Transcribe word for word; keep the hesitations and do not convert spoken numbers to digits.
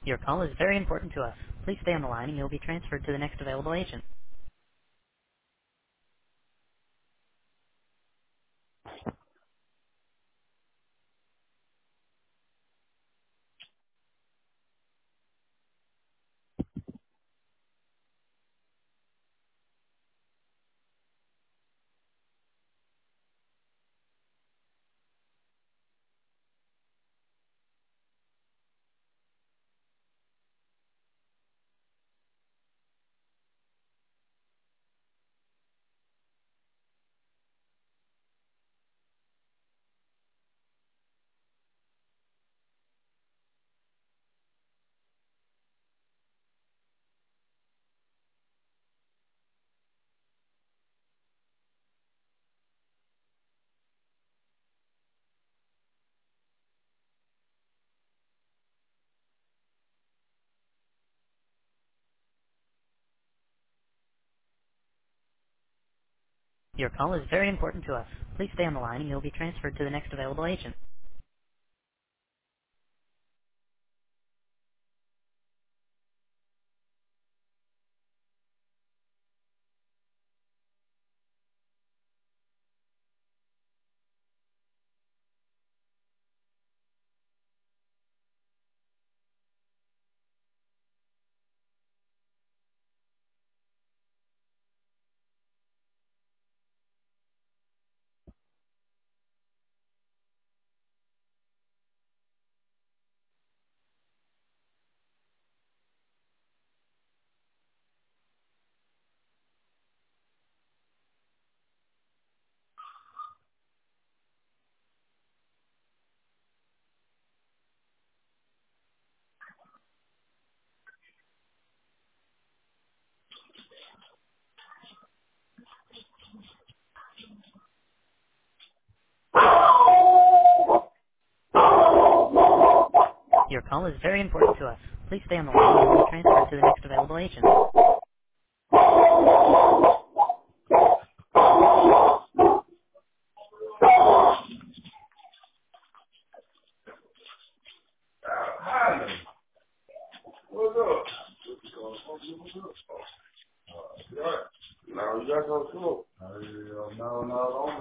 Your call is very important to us. Please stay on the line and you'll be transferred to the next available agent. Your call is very important to us. Please stay on the line and you'll be transferred to the next available agent. Your call is very important to us. Please stay on the line and you'll be transferred to the next available agent. What's up? Now you got some smoke. Uh, no, no, don't